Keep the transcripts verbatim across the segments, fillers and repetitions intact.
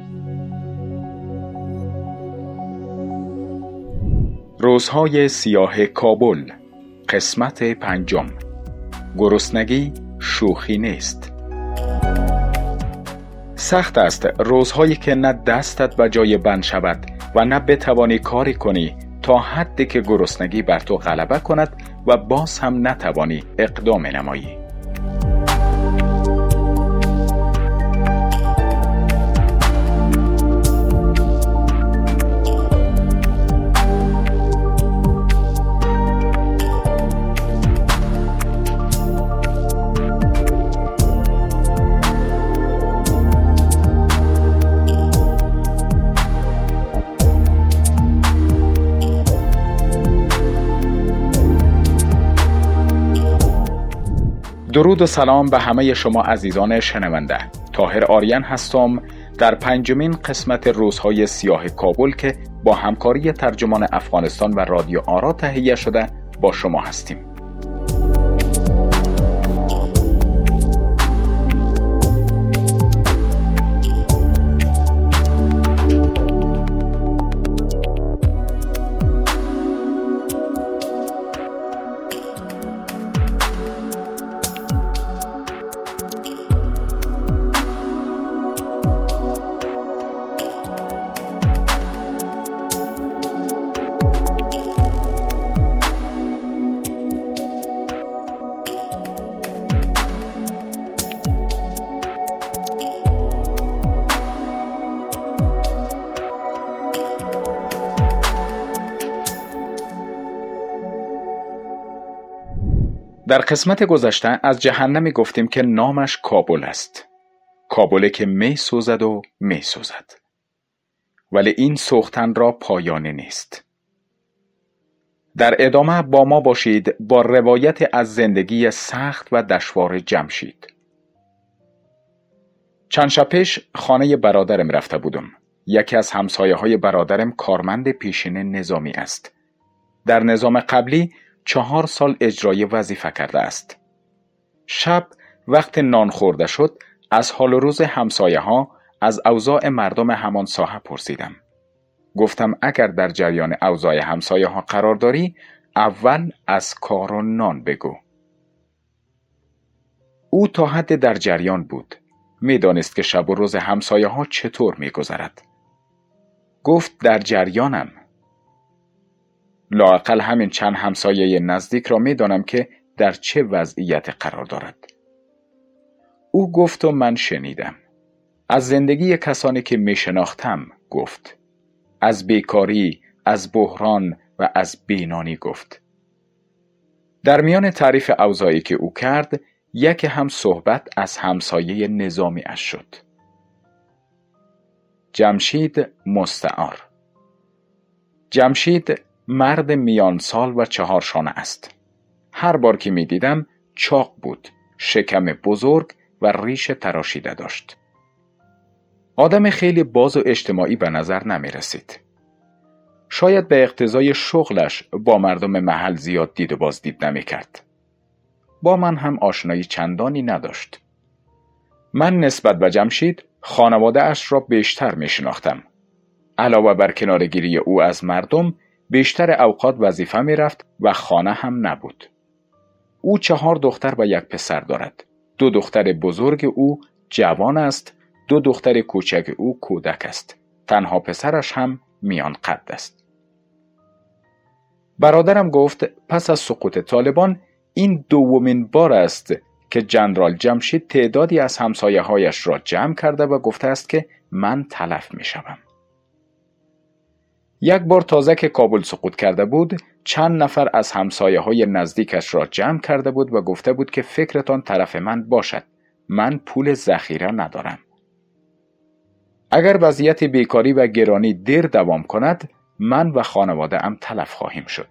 روزهای سیاه کابل، قسمت پنجم. گرسنگی شوخی نیست. سخت است روزهایی که نه دستت به جای بند شود و نه بتوانی کاری کنی تا حدی که گرسنگی بر تو غلبه کند و باز هم نتوانی اقدام نمایی. درود و سلام به همه شما عزیزان شنونده. طاهر آریان هستم در پنجمین قسمت روزهای سیاه کابل که با همکاری ترجمان افغانستان و رادیو آرا تهیه شده با شما هستیم. در قسمت گذشته از جهنمی گفتیم که نامش کابل است. کابلی که می سوزد و می سوزد. ولی این سوختن را پایانی نیست. در ادامه با ما باشید با روایت از زندگی سخت و دشوار جمشید. چند شب پیش خانه برادرم رفته بودم. یکی از همسایه های برادرم کارمند پیشین نظامی است. در نظام قبلی چهار سال اجرای وظیفه کرده است. شب وقت نان خورده شد از حال و روز همسایه ها از اوضاع مردم همان ساحه پرسیدم. گفتم اگر در جریان اوضاع همسایه ها قرار داری اول از کار و نان بگو. او تا حد در جریان بود. می دانست که شب و روز همسایه ها چطور می گذرد. گفت در جریانم. لااقل همین چند همسایه نزدیک را می دانم که در چه وضعیت قرار دارد. او گفت و من شنیدم. از زندگی کسانی که می شناختم گفت. از بیکاری، از بحران و از بینانی گفت. در میان تعریف اوضاعی که او کرد، یک هم صحبت از همسایه نظامی اش شد. جمشید مستعار. جمشید مرد میان سال و چهار شانه است. هر بار که می دیدم چاق بود، شکم بزرگ و ریش تراشیده داشت. آدم خیلی باز و اجتماعی به نظر نمی رسید. شاید به اقتضای شغلش با مردم محل زیاد دید و بازدید نمی کرد. با من هم آشنایی چندانی نداشت. من نسبت به جمشید خانواده اش را بیشتر می شناختم. علاوه بر کنارگیری او از مردم، بیشتر اوقات وظیفه می رفت و خانه هم نبود. او چهار دختر و یک پسر دارد. دو دختر بزرگ او جوان است، دو دختر کوچک او کودک است. تنها پسرش هم میان قد است. برادرم گفت پس از سقوط طالبان این دومین بار است که جنرال جمشید تعدادی از همسایه هایش را جمع کرده و گفته است که من تلف می شوم. یک بار تازه که کابل سقوط کرده بود، چند نفر از همسایه های نزدیکش را جمع کرده بود و گفته بود که فکرتان طرف من باشد. من پول ذخیره ندارم. اگر وضعیت بیکاری و گرانی دیر دوام کند، من و خانواده ام تلف خواهیم شد.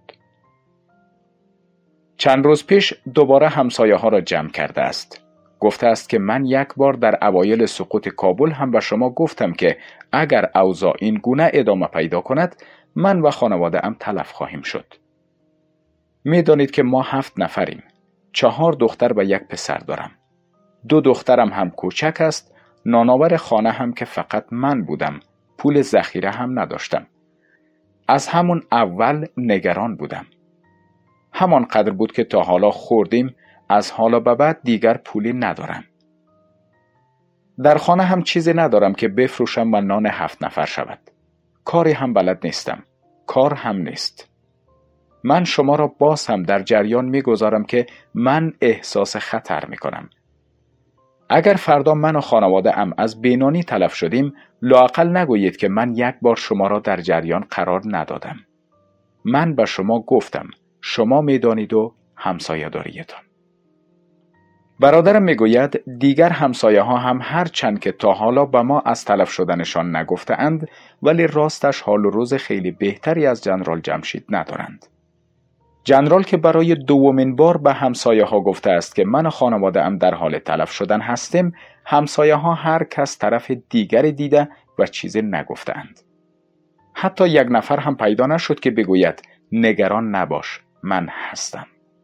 چند روز پیش دوباره همسایه ها را جمع کرده است. گفته است که من یک بار در اوایل سقوط کابل هم به شما گفتم که اگر اوضاع این گونه ادامه پیدا کند من و خانواده ام تلف خواهیم شد. می دانید که ما هفت نفریم. چهار دختر و یک پسر دارم. دو دخترم هم کوچک است. نانآور خانه هم که فقط من بودم، پول ذخیره هم نداشتم. از همون اول نگران بودم. همان قدر بود که تا حالا خوردیم، از حالا به بعد دیگر پولی ندارم. در خانه هم چیزی ندارم که بفروشم و نان هفت نفر شود. کاری هم بلد نیستم. کار هم نیست. من شما را باز هم در جریان میگذارم که من احساس خطر میکنم. اگر فردا من و خانواده ام از بینانی تلف شدیم، لااقل نگویید که من یک بار شما را در جریان قرار ندادم. من به شما گفتم، شما میدانید و همسایه داریتان. برادرم میگوید دیگر همسایه ها هم هر چند که تا حالا به ما از تلف شدنشان نگفته اند، ولی راستش حال و روز خیلی بهتری از جنرال جمشید ندارند. جنرال که برای دومین بار به همسایه ها گفته است که من و خانواده ام در حال تلف شدن هستیم، همسایه ها هر کس طرف دیگری دیده و چیزی نگفته اند. حتی یک نفر هم پیدا نشد که بگوید نگران نباش، من هستم.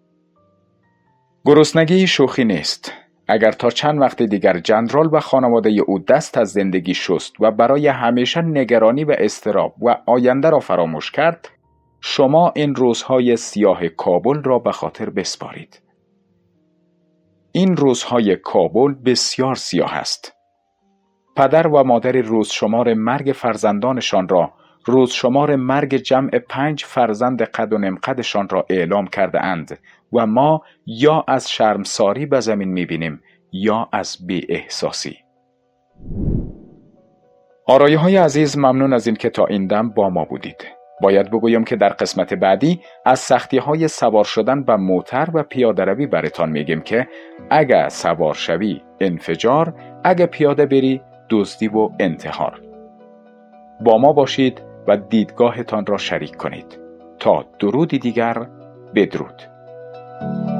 گرسنگی شوخی نیست. اگر تا چند وقت دیگر جنرال و خانواده او دست از زندگی شست و برای همیشه نگرانی و اضطراب و آینده را فراموش کرد، شما این روزهای سیاه کابل را به خاطر بسپارید. این روزهای کابل بسیار سیاه است. پدر و مادر روز شمار مرگ فرزندانشان را، روز شمار مرگ جمع پنج فرزند قد و نیم قدشان را اعلام کرده اند و ما یا از شرمساری به زمین می‌بینیم یا از بی احساسی. آرایه های عزیز، ممنون از این که تا این دم با ما بودید. باید بگویم که در قسمت بعدی از سختی های سوار شدن به موتر و پیاده روی براتان میگیم که اگه سوار شوی انفجار، اگه پیاده بری دزدی و انتحار. با ما باشید و دیدگاهتان را شریک کنید. تا درودی دیگر، بدرود.